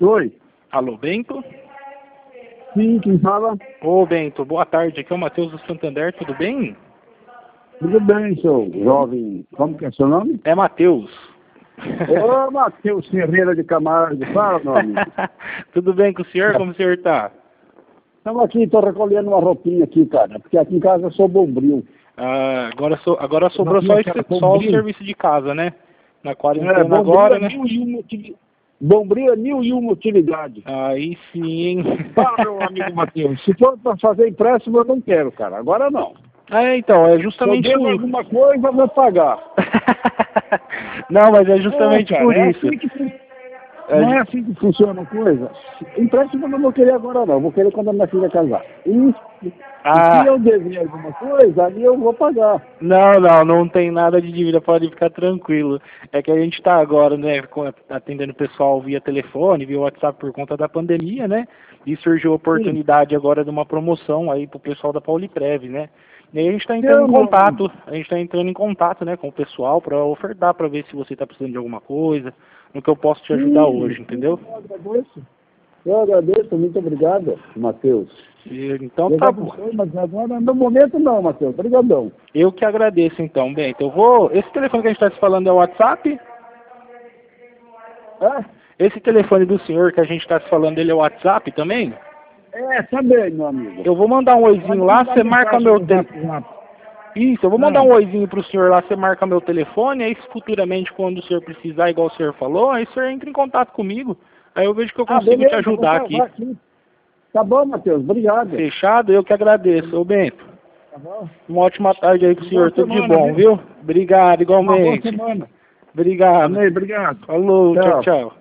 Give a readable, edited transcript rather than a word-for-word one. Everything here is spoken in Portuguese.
Oi. Alô, Bento? Sim, quem fala? Ô, Bento, boa tarde. Aqui é o Matheus do Santander, tudo bem? Tudo bem, seu jovem. Como que é seu nome? É Matheus. Ô, Matheus Ferreira de Camargo. Fala, meu amigo. Tudo bem com o senhor? Como o senhor tá? Estamos aqui, estou recolhendo uma roupinha aqui, cara. Porque aqui em casa eu sou bombril. Ah, agora sobrou só o serviço de casa, né? Na quarentena agora, né? Bombril é 1001 utilidade. Aí sim, hein? Fala, meu amigo Matheus. Se for para fazer empréstimo, eu não quero, cara. Agora não. Então, é justamente Se eu por devo isso. alguma coisa, eu vou pagar. Não, mas é justamente cara, por é isso. assim que não é assim que funciona a coisa. Empréstimo eu não vou querer agora, não. Vou querer quando a minha filha casar. E se eu dever alguma coisa, ali eu vou pagar. Não tem nada de dívida, pode ficar tranquilo. É que a gente está agora, né, atendendo o pessoal via telefone, via WhatsApp por conta da pandemia, né? E surgiu a oportunidade agora de uma promoção aí pro pessoal da Pauliprev, né? E aí a gente está entrando em contato, né, com o pessoal para ofertar, para ver se você está precisando de alguma coisa, no que eu posso te ajudar hoje, entendeu? Eu agradeço, muito obrigado, Matheus. Então tá bom. Mas agora, no momento não, Matheus, obrigadão. Eu que agradeço então, Bento. Esse telefone que a gente está se falando é o WhatsApp? Esse telefone do senhor que a gente está se falando, ele é o WhatsApp também? Também, meu amigo. Eu vou mandar um oizinho lá, você marca meu telefone. Isso, eu vou mandar um oizinho pro senhor lá, você marca meu telefone, aí futuramente quando o senhor precisar, igual o senhor falou, aí o senhor entra em contato comigo. Aí eu vejo que eu consigo te ajudar aqui. Tá bom, Matheus, obrigado. Fechado, eu que agradeço. Ô, Bento. Tá bom? Uma ótima tarde aí pro senhor, tudo de bom, viu? Obrigado, igualmente. Boa semana. Obrigado. Amém, obrigado. Falou, tchau, tchau.